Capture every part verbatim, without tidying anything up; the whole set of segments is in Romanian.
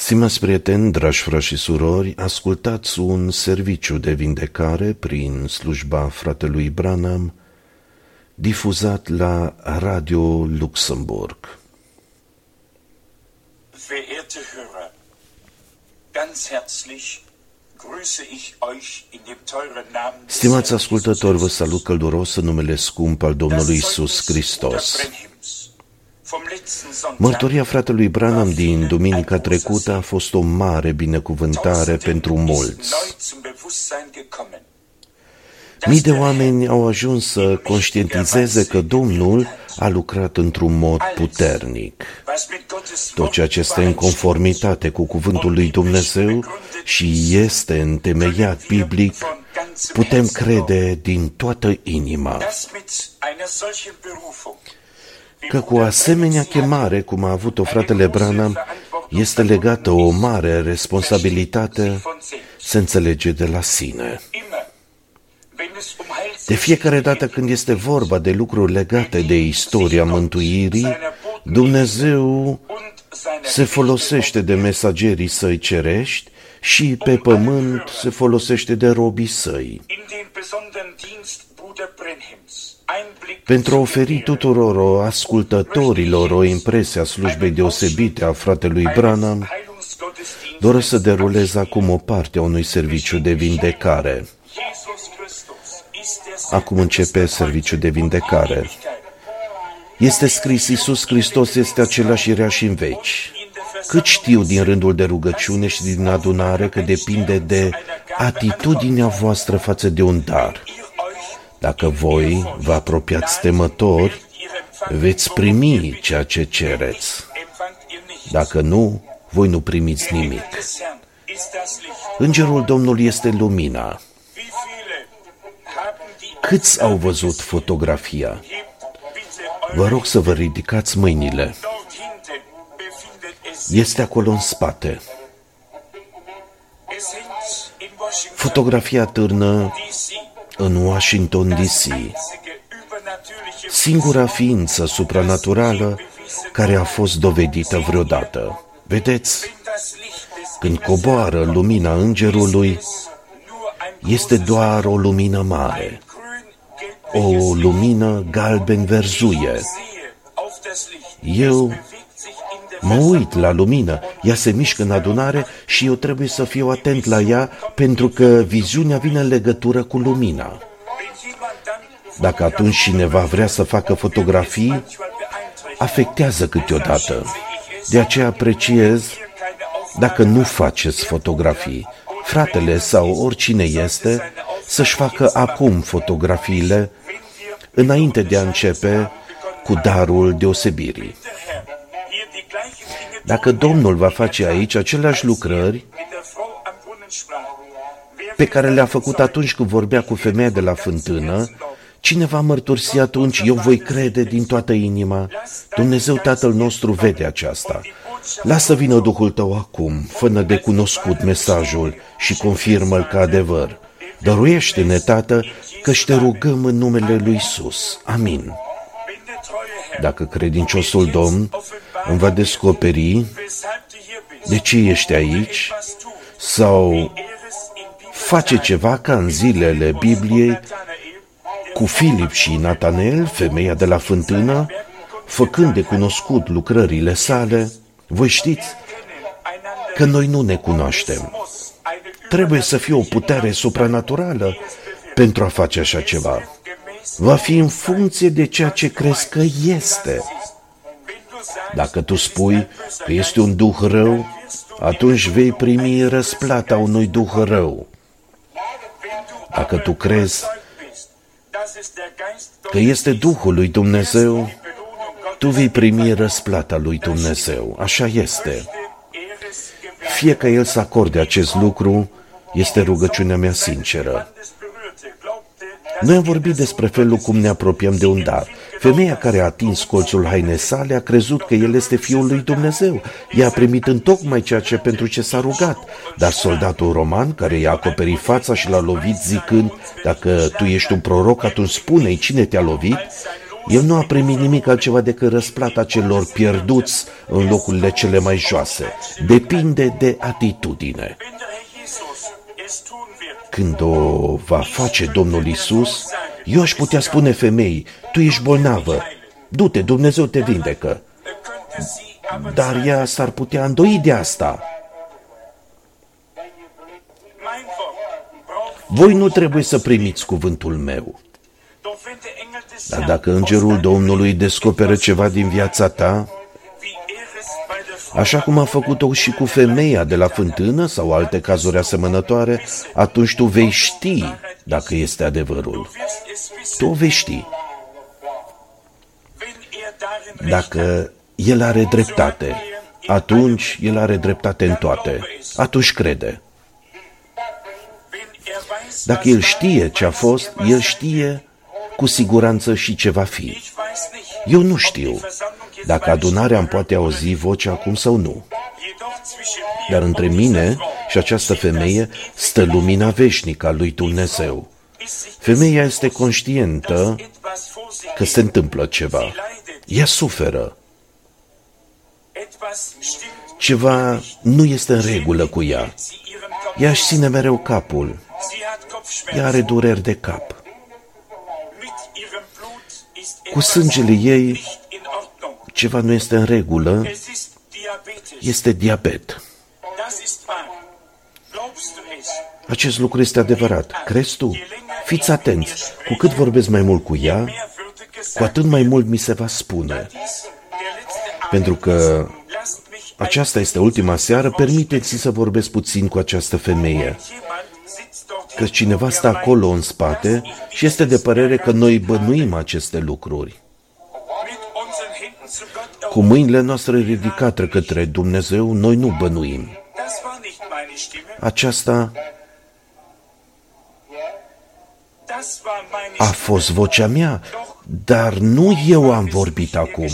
Stimați prieteni, dragi frați și surori, ascultați un serviciu de vindecare prin slujba fratelui Branham, difuzat la Radio Luxemburg. Verehrte Hörer, ganz herzlich grüße ich euch in dem teuren Namen des Stimați ascultători, vă salut călduros în numele scump al Domnului Iisus Hristos. Mărturia fratelui Branham din duminica trecută a fost o mare binecuvântare pentru mulți. Mii de oameni au ajuns să conștientizeze că Domnul a lucrat într-un mod puternic. Tot ceea ce este în conformitate cu cuvântul lui Dumnezeu și este întemeiat biblic, putem crede din toată inima că cu asemenea chemare, cum a avut-o fratele Branham, este legată o mare responsabilitate, se înțelege de la sine. De fiecare dată când este vorba de lucruri legate de istoria mântuirii, Dumnezeu se folosește de mesagerii săi cerești și pe pământ se folosește de robii săi. Pentru a oferi tuturor ascultătorilor o impresie a slujbei deosebite a fratelui Branham, doresc să derulez acum o parte a unui serviciu de vindecare. Acum începe serviciul de vindecare. Este scris: Iisus Hristos este același ieri și în veci. Cât știu din rândul de rugăciune și din adunare că depinde de atitudinea voastră față de un dar. Dacă voi vă apropiați temători, veți primi ceea ce cereți. Dacă nu, voi nu primiți nimic. Îngerul Domnului este lumina. Câți au văzut fotografia? Vă rog să vă ridicați mâinile. Este acolo în spate. Fotografia târnă în Washington D C. Singura ființă supranaturală care a fost dovedită vreodată. Vedeți? Când coboară lumina îngerului, este doar o lumină mare. O lumină galben-verzuie. Eu mă uit la lumină, ea se mișcă în adunare și eu trebuie să fiu atent la ea pentru că viziunea vine în legătură cu lumina. Dacă atunci cineva vrea să facă fotografii, afectează câteodată. De aceea apreciez dacă nu faceți fotografii. Fratele sau oricine este, să-și facă acum fotografiile înainte de a începe cu darul deosebirii. Dacă Domnul va face aici aceleași lucrări pe care le-a făcut atunci când vorbea cu femeia de la fântână, cine va mărturisi atunci? Eu voi crede din toată inima. Dumnezeu Tatăl nostru vede aceasta. Lasă vină Duhul tău acum, fă-ne de cunoscut mesajul și confirmă-l ca adevăr. Dăruiește-ne, Tată, că-și te rugăm în numele lui Iisus. Amin. Dacă credinciosul Domn îmi va descoperi de ce ești aici sau face ceva ca în zilele Bibliei cu Filip și Natanel, femeia de la fântână, făcând de cunoscut lucrările sale, voi știți că noi nu ne cunoaștem. Trebuie să fie o putere supranaturală pentru a face așa ceva. Va fi în funcție de ceea ce crezi că este. Dacă tu spui că este un duh rău, atunci vei primi răsplata unui duh rău. Dacă tu crezi că este Duhul lui Dumnezeu, tu vei primi răsplata lui Dumnezeu. Așa este. Fie că El să acorde acest lucru, este rugăciunea mea sinceră. Noi am vorbit despre felul cum ne apropiem de un dar. Femeia care a atins colțul hainei sale a crezut că el este Fiul lui Dumnezeu. Ea a primit întocmai ceea ce pentru ce s-a rugat. Dar soldatul roman, care i-a acoperit fața și l-a lovit zicând: dacă tu ești un proroc, atunci spune-i cine te-a lovit, El nu a primit nimic altceva decât răsplata celor pierduți în locurile cele mai joase. Depinde de atitudine. Când o va face Domnul Iisus, eu aș putea spune femeii, tu ești bolnavă, du-te, Dumnezeu te vindecă. Dar ea s-ar putea îndoi de asta. Voi nu trebuie să primiți cuvântul meu. Dar dacă îngerul Domnului descoperă ceva din viața ta, așa cum a făcut-o și cu femeia de la fântână sau alte cazuri asemănătoare, atunci tu vei ști dacă este adevărul. Tu vei ști. Dacă el are dreptate, atunci el are dreptate în toate. Atunci crede. Dacă el știe ce a fost, el știe cu siguranță și ce va fi. Eu nu știu dacă adunarea îmi poate auzi vocea acum sau nu. Dar între mine și această femeie stă lumina veșnică a lui Dumnezeu. Femeia este conștientă că se întâmplă ceva. Ea suferă. Ceva nu este în regulă cu ea. Ea își ține mereu capul. Ea are dureri de cap. Cu sângele ei ceva nu este în regulă, este diabet. Acest lucru este adevărat. Crezi tu? Fiți atenți. Cu cât vorbesc mai mult cu ea, cu atât mai mult mi se va spune. Pentru că aceasta este ultima seară, permiteți-mi să vorbesc puțin cu această femeie. Că cineva stă acolo în spate și este de părere că noi bănuim aceste lucruri. Cu mâinile noastre ridicate către Dumnezeu, noi nu bănuim. Aceasta a fost vocea mea, dar nu eu am vorbit acum.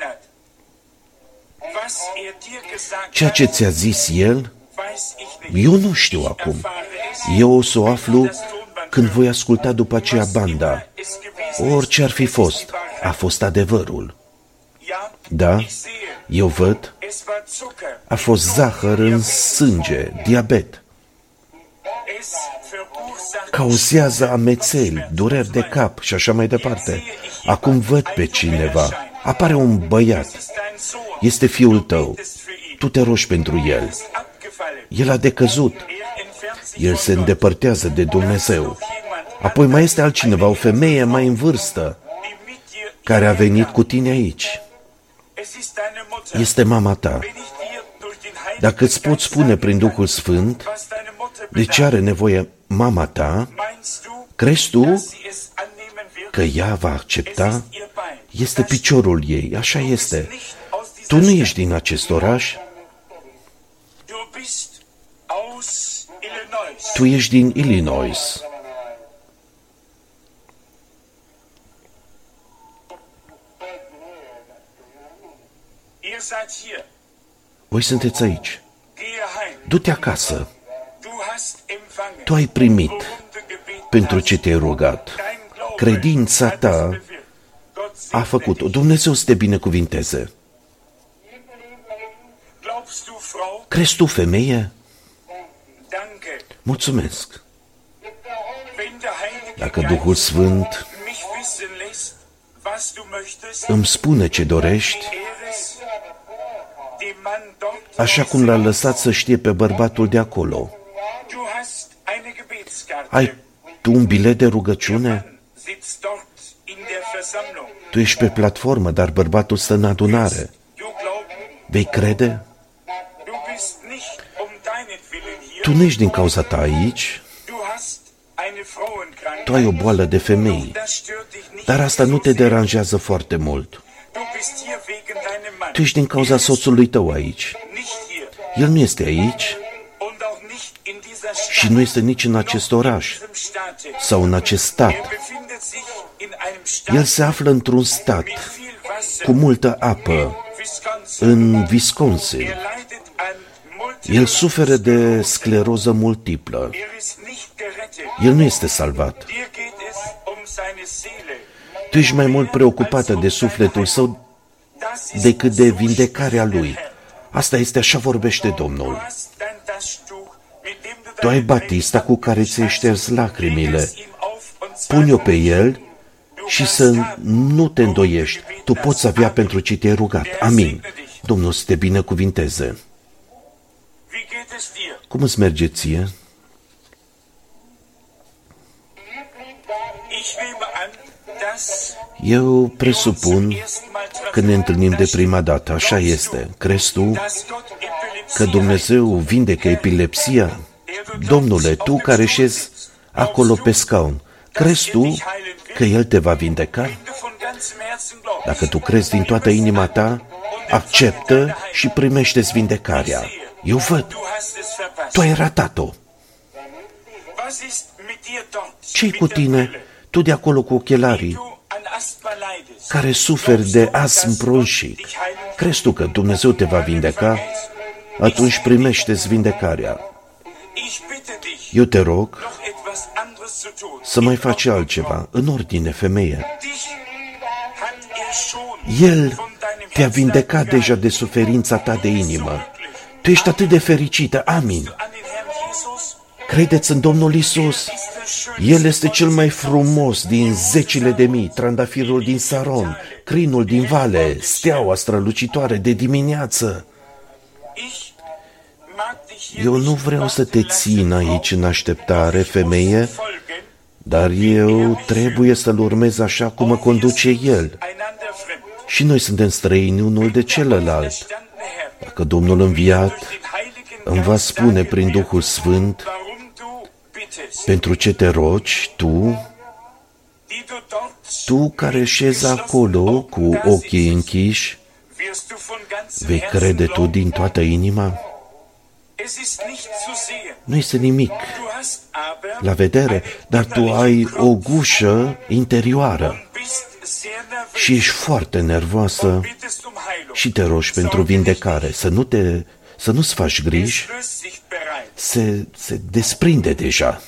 Ceea ce ți-a zis el, eu nu știu acum. Eu o să o aflu când voi asculta după aceea banda. Orice ar fi fost, a fost adevărul. Da, eu văd, a fost zahăr în sânge, diabet. Cauzează amețeli, dureri de cap și așa mai departe. Acum văd pe cineva. Apare un băiat. Este fiul tău. Tu te rogi pentru el. El a decăzut. El se îndepărtează de Dumnezeu. Apoi mai este altcineva, o femeie mai în vârstă, care a venit cu tine aici. Este mama ta. Dacă îți poți spune prin Duhul Sfânt de ce are nevoie mama ta, crezi tu că ea va accepta? Este piciorul ei, așa este. Tu nu ești din acest oraș. Tu ești din Illinois. Voi sunteți aici. Du-te acasă. Tu ai primit pentru ce te-ai rugat. Credința ta a făcut-o. Dumnezeu să te binecuvinteze. Crezi tu, femeie? Mulțumesc. Dacă Duhul Sfânt îmi spune ce dorești, așa cum l-a lăsat să știe pe bărbatul de acolo, ai tu un bilet de rugăciune? Tu ești pe platformă, dar bărbatul stă în adunare. Vei crede? Tu nu ești din cauza ta aici. Tu ai o boală de femei, dar asta nu te deranjează foarte mult. Tu ești din cauza soțului tău aici. El nu este aici și nu este nici în acest oraș sau în acest stat. El se află într-un stat cu multă apă, în Wisconsin. El suferă de scleroză multiplă. El nu este salvat. Tu ești mai mult preocupată de sufletul său decât de vindecarea lui. Asta este, așa vorbește Domnul. Tu ai batista cu care ți-ai șters lacrimile. Pune-o pe el și să nu te îndoiești. Tu poți avea pentru ce te-ai rugat. Amin. Domnul să te binecuvinteze. Cum îți merge ție? Eu presupun că ne întâlnim de prima dată. Așa este. Crezi tu că Dumnezeu vindecă epilepsia? Domnule, tu care șezi acolo pe scaun, crezi tu că El te va vindeca? Dacă tu crezi din toată inima ta, acceptă și primește-ți vindecarea. Eu văd. Tu ai ratat-o. Ce-i cu tine? Tu de acolo cu ochelarii, care suferi de astm bronșic, crezi tu că Dumnezeu te va vindeca? Atunci primește-ți vindecarea. Eu te rog să mai faci altceva, în ordine, femeie. El te-a vindecat deja de suferința ta de inimă. Tu ești atât de fericită, amin. Credeți în Domnul Iisus? El este cel mai frumos din zecile de mii, trandafirul din Saron, crinul din vale, steaua strălucitoare de dimineață. Eu nu vreau să te țin aici în așteptare, femeie, dar eu trebuie să-L urmez așa cum mă conduce El. Și noi suntem străini unul de celălalt. Dacă Domnul înviat îmi va spune prin Duhul Sfânt pentru ce te rogi, tu, tu care șezi acolo cu ochii închiși, vei crede tu din toată inima? Nu este nimic la vedere, dar tu ai o gușă interioară și ești foarte nervoasă și te rogi pentru vindecare. Să nu te, să nu-ți faci griji, se, se desprinde deja.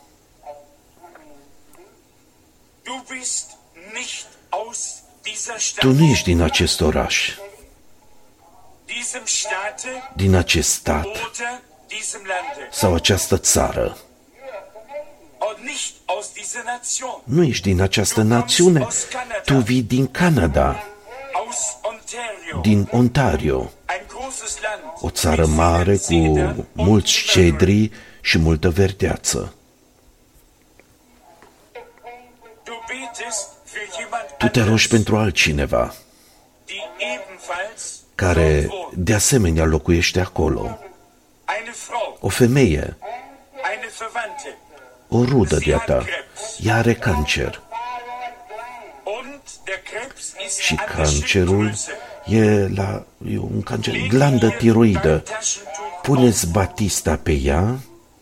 Tu nu ești din acest oraș, din acest stat sau această țară. Nu ești din această națiune, tu vii din Canada, din Ontario, o țară mare cu mulți cedri și multă verdeață. Tu te rogi pentru altcineva care de asemenea locuiește acolo. O femeie, o rudă de-a ta, ea are cancer. Și cancerul e, la, e un cancer, glandă tiroidă. Puneți batista pe ea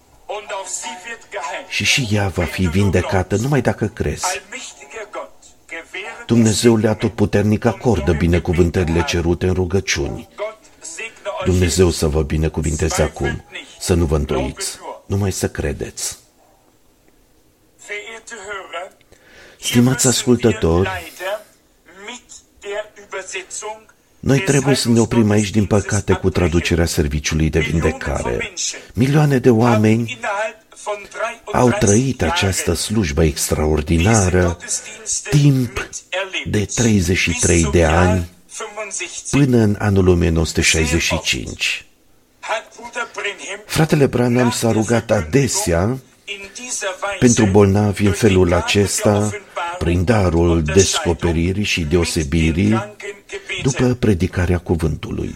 și și ea va fi vindecată numai dacă crezi. Dumnezeul Atotputernic acordă binecuvântările cerute în rugăciuni. Dumnezeu să vă binecuvinteze acum, să nu vă îndoiți, numai să credeți. Stimați ascultători, noi trebuie să ne oprim aici, din păcate, cu traducerea serviciului de vindecare. Milioane de oameni au trăit această slujbă extraordinară timp de treizeci și trei de ani până în anul o mie nouă sute șaizeci și cinci. Fratele Branham s-a rugat adesea pentru bolnavi în felul acesta, prin darul descoperirii și deosebirii, după predicarea cuvântului.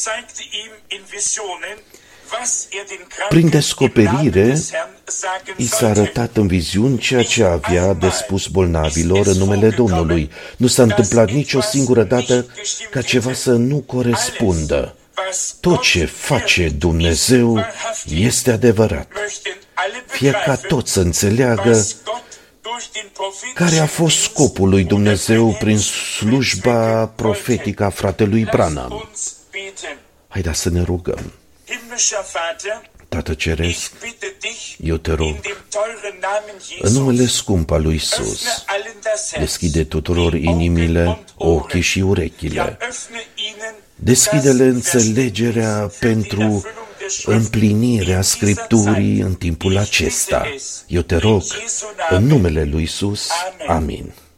Prin descoperire, i s-a arătat în viziuni ceea ce avea de spus bolnavilor în numele Domnului. Nu s-a întâmplat nicio singură dată ca ceva să nu corespundă. Tot ce face Dumnezeu este adevărat. Fie ca tot să înțeleagă care a fost scopul lui Dumnezeu prin slujba profetică a fratelui Branham. Haideți să ne rugăm. Tată Ceresc, eu te rog, în numele scump al lui Iisus, deschide tuturor inimile, ochii și urechile. Deschide-le înțelegerea pentru împlinirea Scripturii în timpul acesta. Eu te rog, în numele lui Iisus, amin.